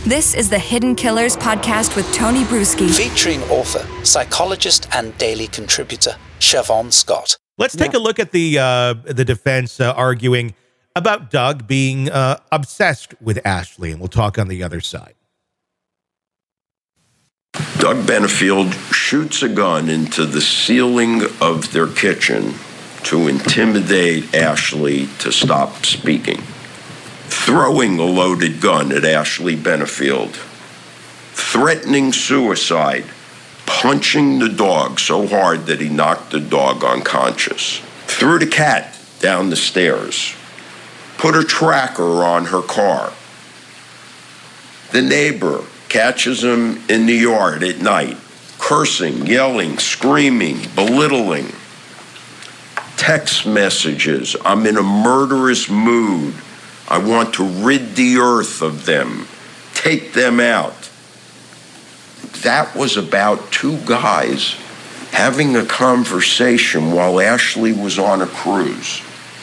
This is the Hidden Killers podcast with Tony Bruschi. Featuring author, psychologist, and daily contributor, Siobhan Scott. Let's take a look at the defense arguing about Doug being obsessed with Ashley, and we'll talk on the other side. Doug Benefield shoots a gun into the ceiling of their kitchen to intimidate Ashley to stop speaking. Throwing a loaded gun at Ashley Benefield, threatening suicide, punching the dog so hard that he knocked the dog unconscious, threw the cat down the stairs, put a tracker on her car. The neighbor catches him in the yard at night, cursing, yelling, screaming, belittling. Text messages, "I'm in a murderous mood. I want to rid the earth of them. Take them out." That was about two guys having a conversation while Ashley was on a cruise.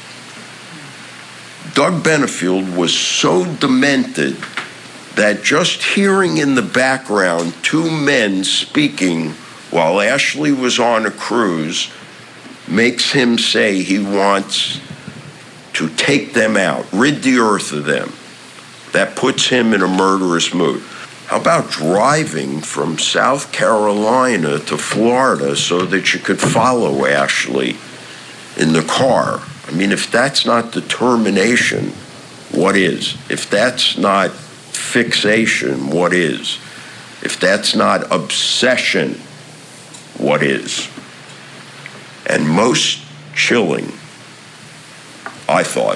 Doug Benefield was so demented that just hearing in the background two men speaking while Ashley was on a cruise makes him say he wants to take them out, rid the earth of them. That puts him in a murderous mood. How about driving from South Carolina to Florida so that you could follow Ashley in the car? I mean, if that's not determination, what is? If that's not fixation, what is? If that's not obsession, what is? And most chilling, I thought,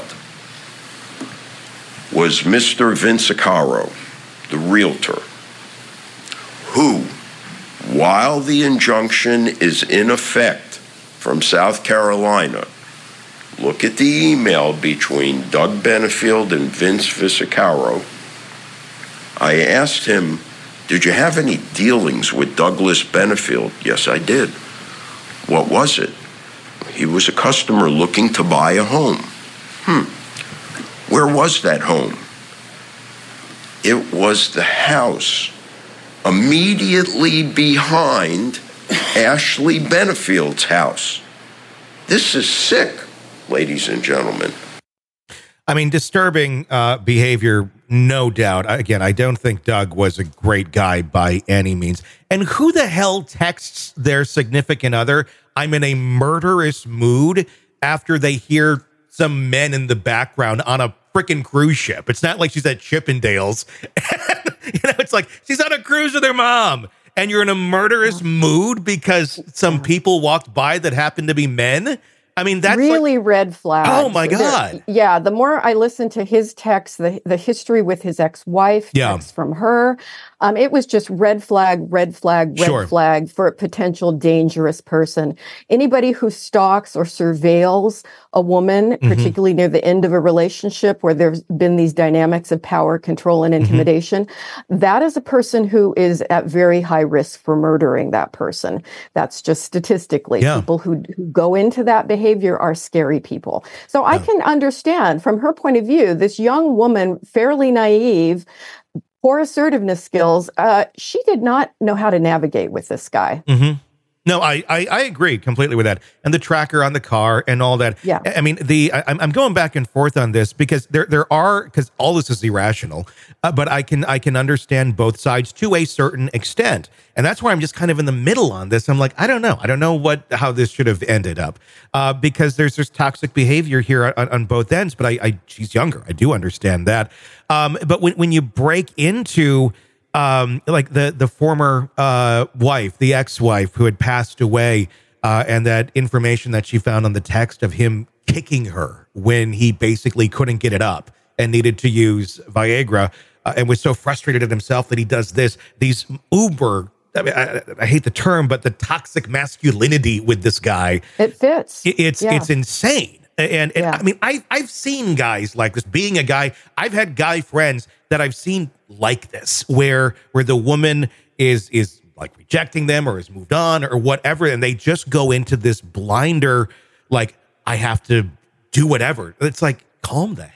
was Mr. Vince Acaro, the realtor, who, while the injunction is in effect from South Carolina, look at the email between Doug Benefield and Vince Visacaro. I asked him, "Did you have any dealings with Douglas Benefield?" "Yes, I did." "What was it?" "He was a customer looking to buy a home." Where was that home?" "It was the house immediately behind Ashley Benefield's house." This is sick, ladies and gentlemen. I mean, disturbing behavior, no doubt. Again, I don't think Doug was a great guy by any means. And who the hell texts their significant other, "I'm in a murderous mood," after they hear some men in the background on a freaking cruise ship? It's not like she's at Chippendales. It's like she's on a cruise with her mom, and you're in a murderous mood because some people walked by that happened to be men. I mean, that's really red flags. Oh my God. The more I listened to his text, the history with his ex-wife, texts from her, it was just red flag for a potential dangerous person. Anybody who stalks or surveils a woman, particularly near the end of a relationship where there's been these dynamics of power, control, and intimidation, that is a person who is at very high risk for murdering that person. That's just statistically. People who go into that behavior are scary people. So I can understand from her point of view, this young woman, fairly naive, poor assertiveness skills, she did not know how to navigate with this guy. No, I agree completely with that. And the tracker on the car and all that. Yeah. I mean, I'm going back and forth on this because because all this is irrational, but I can understand both sides to a certain extent. And that's why I'm just kind of in the middle on this. I'm like, I don't know how this should have ended up, because there's toxic behavior here on both ends, but she's younger. I do understand that. But when you break into, like the former wife, the ex-wife who had passed away, and that information that she found on the text of him kicking her when he basically couldn't get it up and needed to use Viagra, and was so frustrated at himself that he does these uber, I hate the term, but the toxic masculinity with this guy. It fits. It's insane. And I mean, I've seen guys like this. Being a guy, I've had guy friends that I've seen like this, where the woman is like rejecting them or has moved on or whatever, and they just go into this blinder, like, I have to do whatever. It's like, calm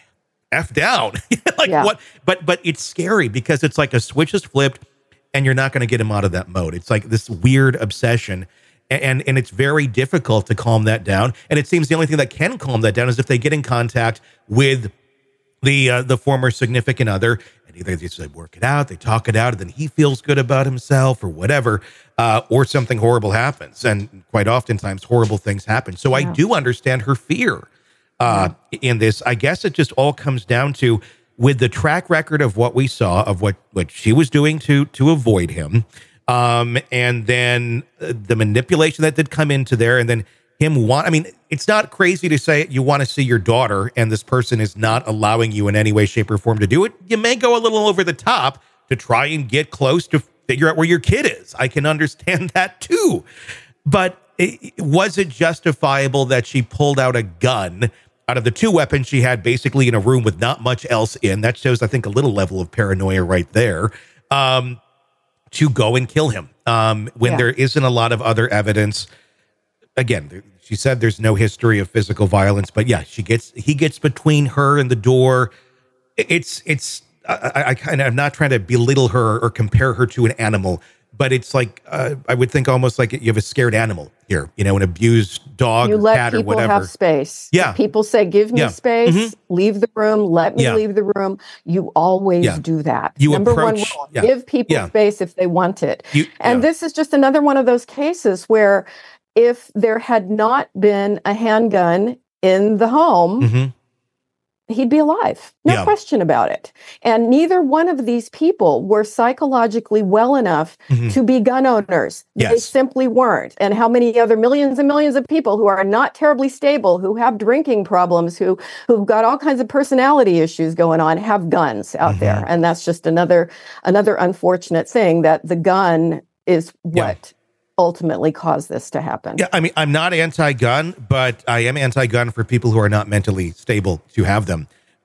F down. What? But it's scary because it's like a switch is flipped and you're not going to get him out of that mode. It's like this weird obsession. And it's very difficult to calm that down. And it seems the only thing that can calm that down is if they get in contact with the former significant other, and either they just work it out, they talk it out, and then he feels good about himself or whatever, or something horrible happens. And quite oftentimes horrible things happen. So I do understand her fear in this. I guess it just all comes down to, with the track record of what we saw, of what she was doing to avoid him, and then the manipulation that did come into there, and then him it's not crazy to say you want to see your daughter and this person is not allowing you in any way, shape, or form to do it. You may go a little over the top to try and get close to figure out where your kid is. I can understand that too. But was it justifiable that she pulled out a gun out of the two weapons she had basically in a room with not much else in? That shows, I think, a little level of paranoia right there. To go and kill him when there isn't a lot of other evidence. Again, she said there's no history of physical violence, but yeah, he gets between her and the door. I'm not trying to belittle her or compare her to an animal, but it's like, I would think almost like you have a scared animal here, an abused dog or cat or whatever. You let people have space. Yeah. If people say, give me space, leave the room, let me leave the room. You always do that. Number one rule, give people space if they want it. This is just another one of those cases where if there had not been a handgun in the home, he'd be alive. No question about it. And neither one of these people were psychologically well enough to be gun owners. They simply weren't. And how many other millions and millions of people who are not terribly stable, who have drinking problems, who've got all kinds of personality issues going on, have guns out there. And that's just another unfortunate thing, that the gun is what ultimately caused this to happen. Yeah, I'm not anti-gun, but I am anti-gun for people who are not mentally stable to have them.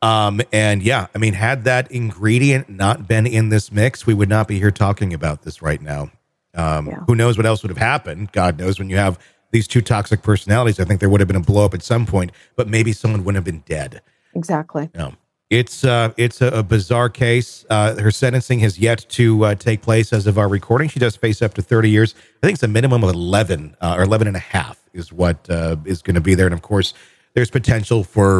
Had that ingredient not been in this mix, we would not be here talking about this right now. Who knows what else would have happened? God knows. When you have these two toxic personalities, I think there would have been a blow up at some point, but maybe someone wouldn't have been dead. Exactly. It's a bizarre case. Her sentencing has yet to take place as of our recording. She does face up to 30 years. I think it's a minimum of 11 or 11 and a half is what is going to be there. And of course, there's potential for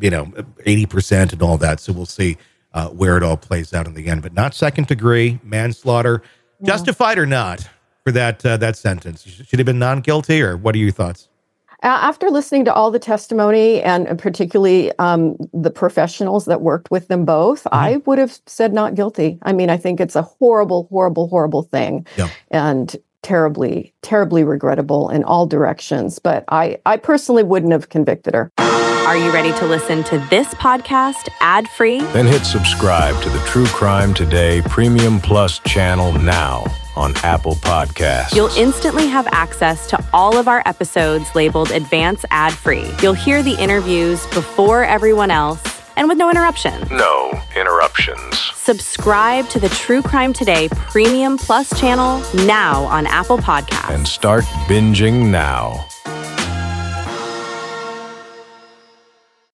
80% and all that. So we'll see where it all plays out in the end. But not second degree manslaughter, justified or not for that sentence. Should have been non-guilty, or what are your thoughts? After listening to all the testimony and particularly the professionals that worked with them both, I would have said not guilty. I think it's a horrible, horrible, horrible thing and terribly, terribly regrettable in all directions. But I personally wouldn't have convicted her. Are you ready to listen to this podcast ad-free? Then hit subscribe to the True Crime Today Premium Plus channel now on Apple Podcasts. You'll instantly have access to all of our episodes labeled Advance Ad-Free. You'll hear the interviews before everyone else and with no interruption. No interruptions. Subscribe to the True Crime Today Premium Plus channel now on Apple Podcasts. And start binging now.